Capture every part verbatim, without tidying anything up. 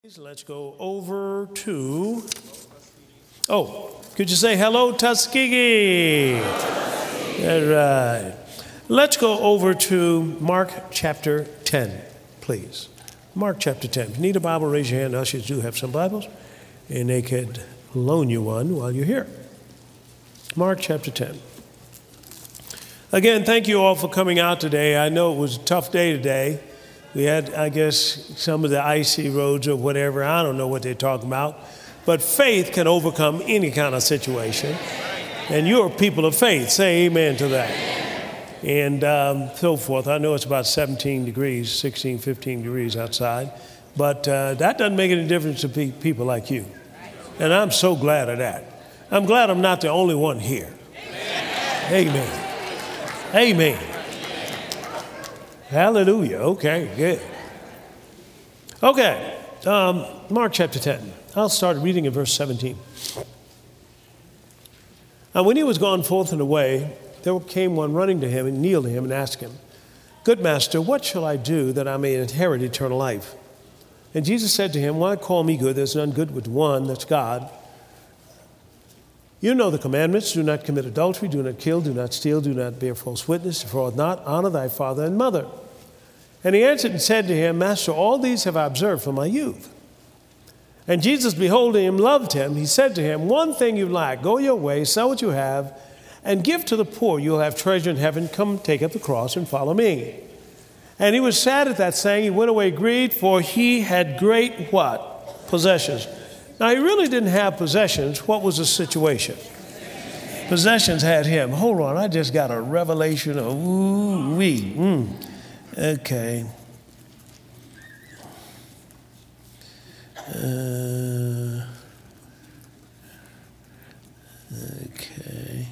Let's go over to, oh, could you say hello, Tuskegee? All right. Let's go over to Mark chapter ten, please. Mark chapter ten. If you need a Bible, raise your hand. Ushers do have some Bibles, and they could loan you one while you're here. Mark chapter ten. Again, thank you all for coming out today. I know it was a tough day today. We had, I guess, some of the icy roads or whatever. I don't know what they're talking about. But faith can overcome any kind of situation. And you're people of faith. Say amen to that. And um, so forth. I know it's about seventeen degrees, sixteen, fifteen degrees outside. But uh, that doesn't make any difference to pe- people like you. And I'm so glad of that. I'm glad I'm not the only one here. Amen. Amen. Hallelujah. Okay, good. Okay, um, Mark chapter ten. I'll start reading in verse seventeen. And when he was gone forth and away, there came one running to him and kneeled to him and asked him, "Good master, what shall I do that I may inherit eternal life?" And Jesus said to him, "Why call me good? There's none good but one, that's God. You know the commandments: do not commit adultery, do not kill, do not steal, do not bear false witness, defraud not, honor thy father and mother." And he answered and said to him, "Master, all these have I observed from my youth." And Jesus, beholding him, loved him. He said to him, "One thing you lack, go your way, sell what you have, and give to the poor. You'll have treasure in heaven. Come, take up the cross and follow me." And he was sad at that saying. He went away grieved, for he had great what? Possessions. Now, he really didn't have possessions. What was the situation? Possessions had him. Hold on, I just got a revelation of ooh-wee. Mm. Okay. Uh, okay.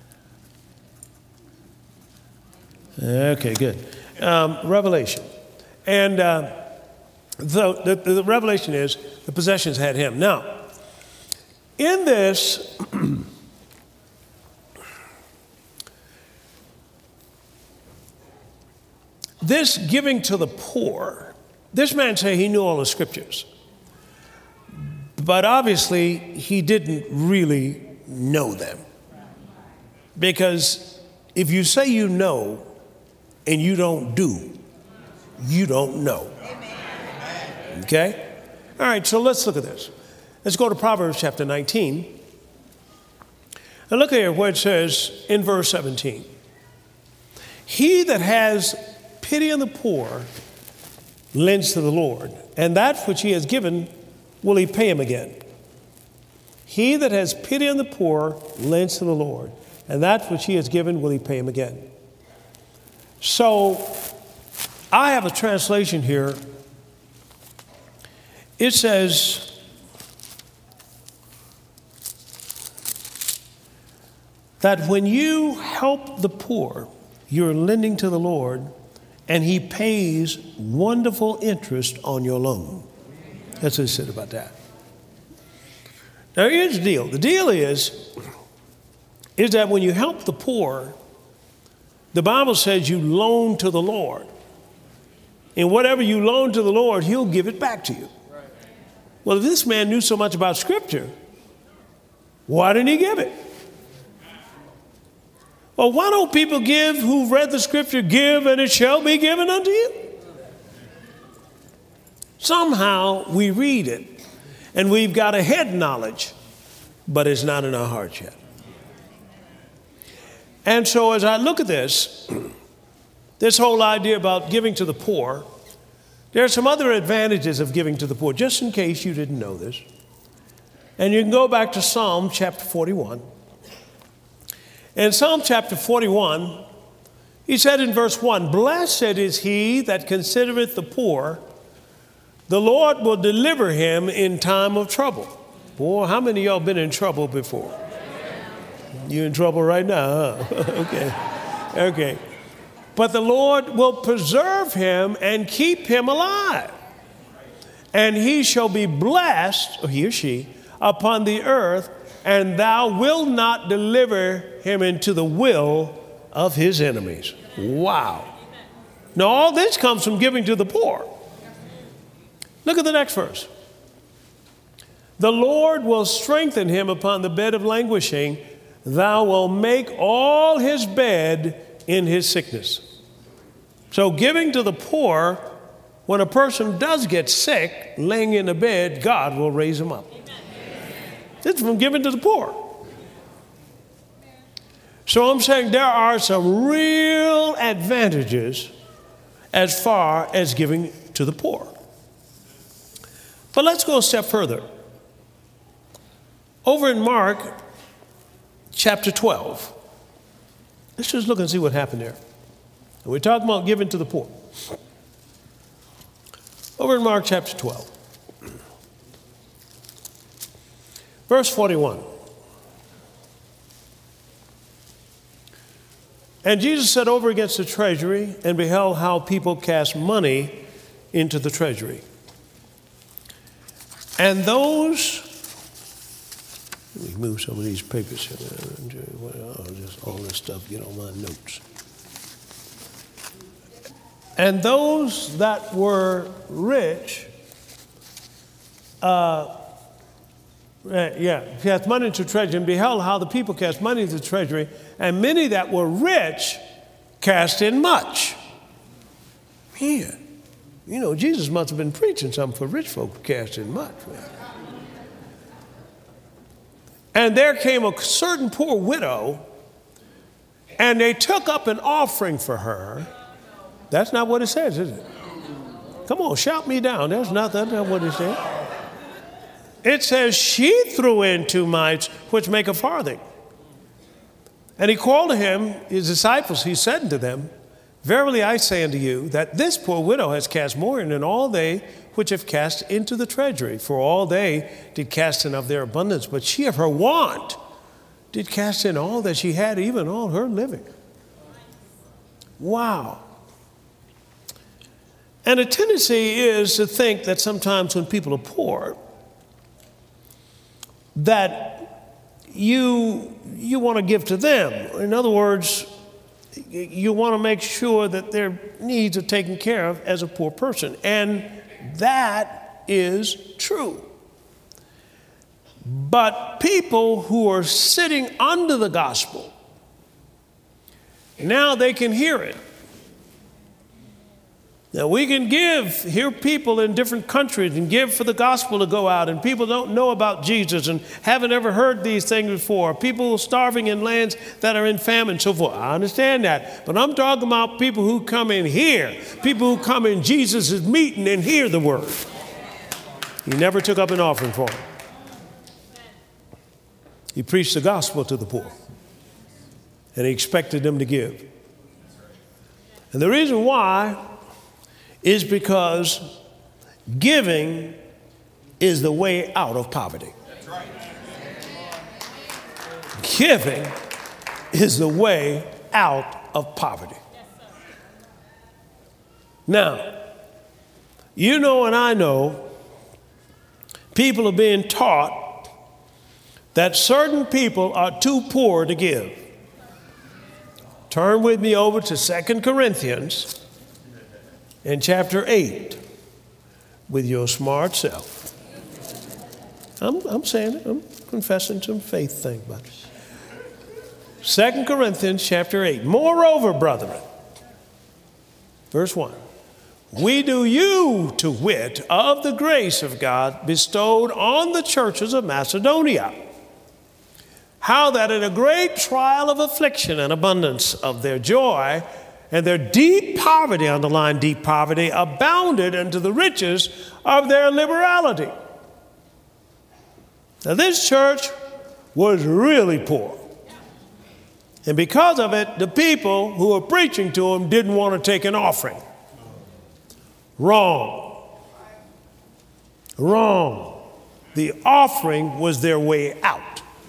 Okay, good. Um, revelation. And uh, the, the, the revelation is the possessions had him. Now, in this, this giving to the poor, this man said he knew all the scriptures. But obviously, he didn't really know them. Because if you say you know and you don't do, you don't know. Okay? All right, so let's look at this. Let's go to Proverbs chapter nineteen. And look here where it says in verse seventeen. He that has pity on the poor lends to the Lord, and that which he has given will he pay him again. He that has pity on the poor lends to the Lord, and that which he has given will he pay him again. So I have a translation here. It says, that when you help the poor, you're lending to the Lord, and he pays wonderful interest on your loan. That's what it said about that. Now, here's the deal. The deal is, is that when you help the poor, the Bible says you loan to the Lord. And whatever you loan to the Lord, he'll give it back to you. Well, if this man knew so much about Scripture, why didn't he give it? Well, why don't people give who've read the Scripture, give and it shall be given unto you? Somehow we read it and we've got a head knowledge, but it's not in our hearts yet. And so as I look at this, this whole idea about giving to the poor, there are some other advantages of giving to the poor, just in case you didn't know this. And you can go back to Psalm chapter forty-one. In Psalm chapter forty-one, he said in verse one, "Blessed is he that considereth the poor. The Lord will deliver him in time of trouble." Boy, how many of y'all been in trouble before? You in trouble right now, huh? Okay. Okay. "But the Lord will preserve him and keep him alive. And he shall be blessed," or he or she, "upon the earth, and thou wilt not deliver him into the will of his enemies." Wow. Now, all this comes from giving to the poor. Look at the next verse. The Lord will strengthen him upon the bed of languishing. Thou wilt make all his bed in his sickness. So giving to the poor, when a person does get sick, laying in a bed, God will raise him up. It's from giving to the poor. So I'm saying there are some real advantages as far as giving to the poor. But let's go a step further. Over in Mark chapter twelve, let's just look and see what happened there. And we're talking about giving to the poor. Over in Mark chapter twelve, verse forty-one. And Jesus sat over against the treasury and beheld how people cast money into the treasury. And those, let me move some of these papers here. Well, just all this stuff, get on my notes. And those that were rich, uh, yeah, cast money into the treasury, and beheld how the people cast money into the treasury, and many that were rich cast in much. Yeah, you know, Jesus must have been preaching something for rich folk to cast in much. Man. And there came a certain poor widow, and they took up an offering for her. That's not what it says, is it? Come on, shout me down. That's not, that's not what it says. It says, she threw in two mites, which make a farthing. And he called to him his disciples. He said unto them, verily I say unto you, that this poor widow has cast more in than all they which have cast into the treasury. For all they did cast in of their abundance, but she of her want did cast in all that she had, even all her living. Wow. And a tendency is to think that sometimes when people are poor, that you, you want to give to them. In other words, you want to make sure that their needs are taken care of as a poor person. And that is true. But people who are sitting under the gospel, now they can hear it. Now, we can give, hear people in different countries and give for the gospel to go out, and people don't know about Jesus and haven't ever heard these things before. People starving in lands that are in famine and so forth. I understand that. But I'm talking about people who come in here, people who come in Jesus' meeting and hear the word. He never took up an offering for them. He preached the gospel to the poor, and he expected them to give. And the reason why is because giving is the way out of poverty. That's right. Giving is the way out of poverty. Now, you know and I know people are being taught that certain people are too poor to give. Turn with me over to Second Corinthians in chapter eight with your smart self. I'm, I'm saying it. I'm confessing some faith thing about it. Second Corinthians chapter eight. Moreover, brethren, verse one, we do you to wit of the grace of God bestowed on the churches of Macedonia, how that in a great trial of affliction and abundance of their joy, and their deep poverty, underline deep poverty, abounded unto the riches of their liberality. Now, this church was really poor. And because of it, the people who were preaching to them didn't want to take an offering. Wrong. Wrong. The offering was their way out.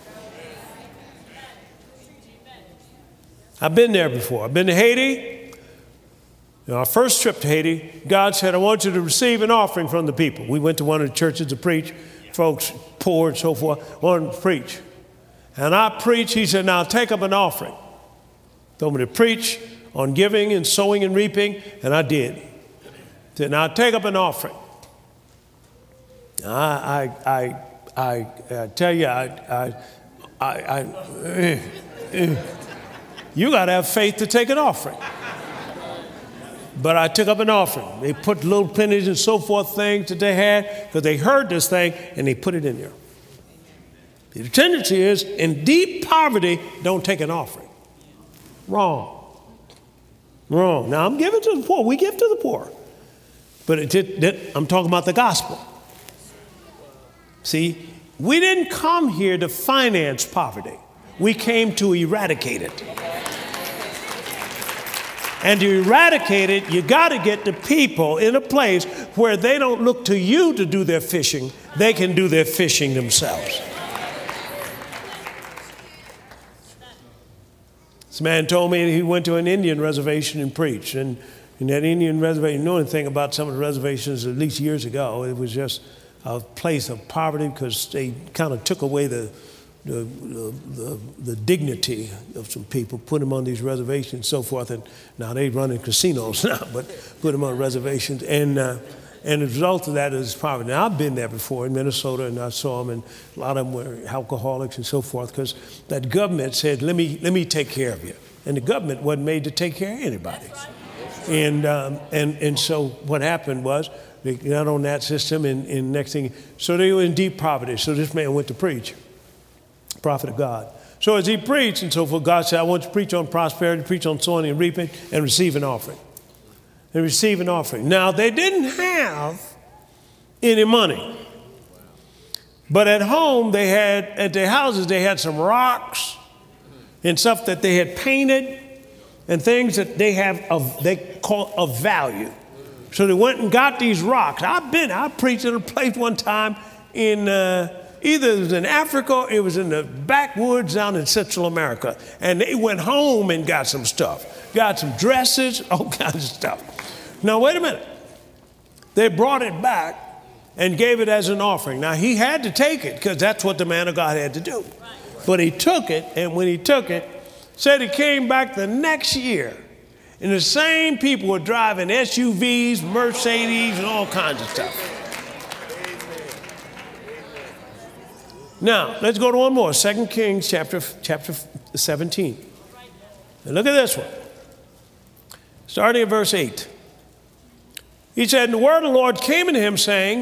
I've been there before. I've been to Haiti. You know, our first trip to Haiti, God said, I want you to receive an offering from the people. We went to one of the churches to preach. Folks, poor and so forth, wanted to preach. And I preached. He said, now take up an offering. Told me to preach on giving and sowing and reaping, and I did. He said, now take up an offering. I, I, I, I, I tell you, I, I, I, I eh, eh, you got to have faith to take an offering. But I took up an offering. They put little pennies and so forth things that they had because they heard this thing and they put it in there. The tendency is in deep poverty, don't take an offering. Wrong. Wrong. Now I'm giving to the poor. We give to the poor. But it did, it, I'm talking about the gospel. See, we didn't come here to finance poverty. We came to eradicate it. And to eradicate it, you got to get the people in a place where they don't look to you to do their fishing. They can do their fishing themselves. This man told me he went to an Indian reservation and preached. And in that Indian reservation, you know anything about some of the reservations, at least years ago, it was just a place of poverty because they kind of took away the The, the, the, the dignity of some people, put them on these reservations and so forth. And now they run in casinos now, but put them on reservations. And, uh, and the result of that is poverty. Now, I've been there before in Minnesota, and I saw them, and a lot of them were alcoholics and so forth, because that government said, let me, let me take care of you. And the government wasn't made to take care of anybody. And, um, and, and so what happened was, they got on that system, and, and next thing, so they were in deep poverty. So this man went to preach. Prophet of God. So as he preached and so forth, God said, I want you to preach on prosperity, preach on sowing and reaping, and receive an offering. And receive an offering. Now, they didn't have any money. But at home, they had, at their houses, they had some rocks and stuff that they had painted and things that they have of, they call of value. So they went and got these rocks. I've been, I preached at a place one time in, uh, either it was in Africa or it was in the backwoods down in Central America. And they went home and got some stuff. Got some dresses, all kinds of stuff. Now, wait a minute. They brought it back and gave it as an offering. Now, he had to take it because that's what the man of God had to do. But he took it, and when he took it, said he came back the next year, and the same people were driving S U Vs, Mercedes, and all kinds of stuff. Now, let's go to one more. Second Kings chapter, chapter seventeen. And look at this one. Starting at verse eight. He said, and the word of the Lord came unto him, saying,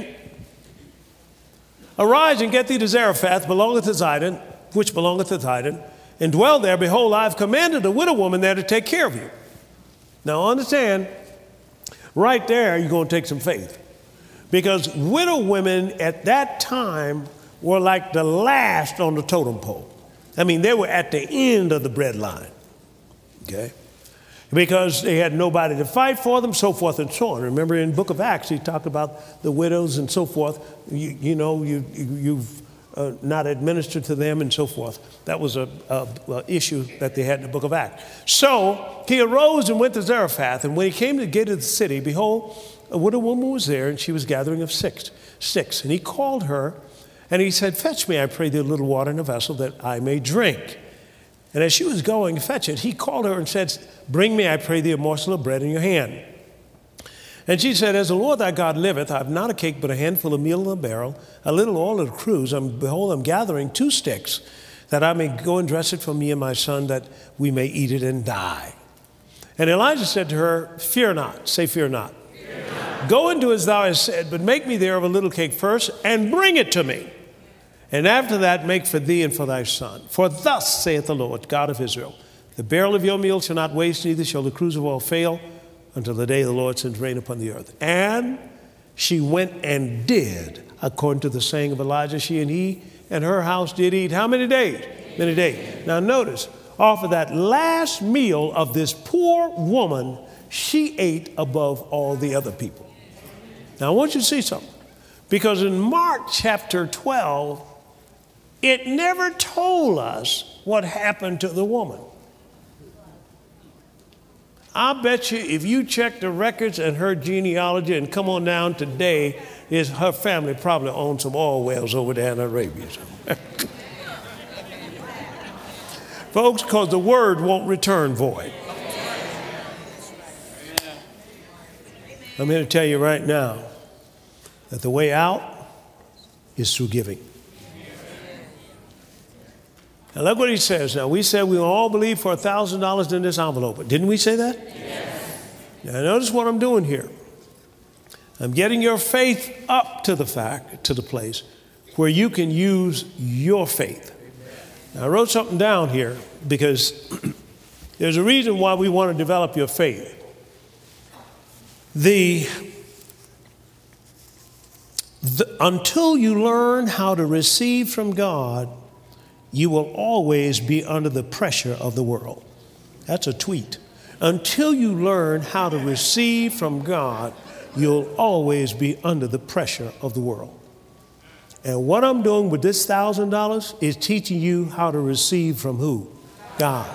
arise and get thee to Zarephath, belongeth to Zidon, which belongeth to Zidon, and dwell there. Behold, I have commanded a widow woman there to take care of you. Now, understand, right there, you're going to take some faith. Because widow women at that time were like the last on the totem pole. I mean, they were at the end of the bread line, okay? Because they had nobody to fight for them, so forth and so on. Remember in the book of Acts, he talked about the widows and so forth. You, you know, you, you, you've uh, not administered to them and so forth. That was a, a, a issue that they had in the book of Acts. So he arose and went to Zarephath, and when he came to the gate of the city, behold, a widow woman was there, and she was gathering of six. six. And he called her, and he said, fetch me, I pray thee, a little water in a vessel that I may drink. And as she was going to fetch it, he called her and said, bring me, I pray thee, a morsel of bread in your hand. And she said, as the Lord thy God liveth, I have not a cake, but a handful of meal in a barrel, a little oil in a cruse. And behold, I'm gathering two sticks, that I may go and dress it for me and my son, that we may eat it and die. And Elijah said to her, fear not. Say, fear not. Fear not. Go and do as thou hast said, but make me there of a little cake first, and bring it to me. And after that, make for thee and for thy son. For thus saith the Lord, God of Israel, the barrel of your meal shall not waste, neither shall the cruse of oil fail, until the day the Lord sends rain upon the earth. And she went and did, according to the saying of Elijah, she and he and her house did eat how many days? Many days. Now notice, off of that last meal of this poor woman, she ate above all the other people. Now I want you to see something. Because in Mark chapter twelve, it never told us what happened to the woman. I bet you if you check the records and her genealogy and come on down today, is her family probably owns some oil wells over there in Arabia. Folks, because the word won't return void. I'm here to tell you right now that the way out is through giving. And look what he says now. We said we all believe for one thousand dollars in this envelope. Didn't we say that? Yes. Now notice what I'm doing here. I'm getting your faith up to the fact, to the place where you can use your faith. Now, I wrote something down here because there's a reason why we want to develop your faith. The, the until you learn how to receive from God, you will always be under the pressure of the world. That's a tweet. Until you learn how to receive from God, you'll always be under the pressure of the world. And what I'm doing with this one thousand dollars is teaching you how to receive from who? God.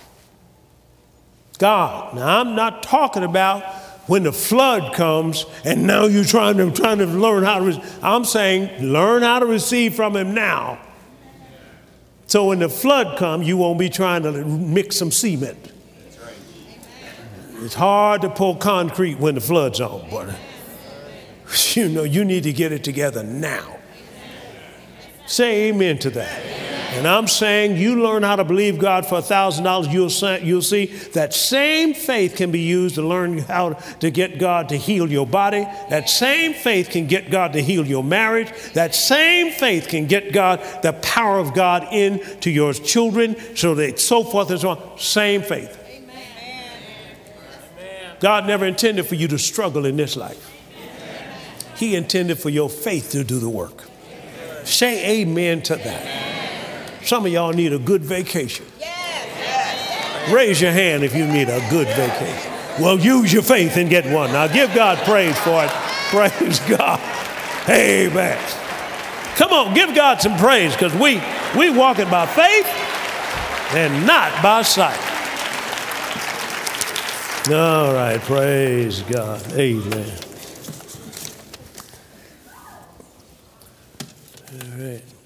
God. Now, I'm not talking about when the flood comes and now you're trying to, trying to learn how to receive. I'm saying learn how to receive from him now. So when the flood comes, you won't be trying to mix some cement. That's right. It's hard to pull concrete when the flood's on, but you know, you need to get it together now. Say amen to that. And I'm saying you learn how to believe God for one thousand dollars, you'll, you'll see that same faith can be used to learn how to get God to heal your body. That same faith can get God to heal your marriage. That same faith can get God, the power of God into your children, so that so forth and so on. Same faith. Amen. God never intended for you to struggle in this life. He intended for your faith to do the work. Say amen to that. Some of y'all need a good vacation. Raise your hand if you need a good vacation. Well, use your faith and get one. Now give God praise for it. Praise God. Amen. Come on, give God some praise, because we, we walking by faith and not by sight. All right, praise God. Amen. All right.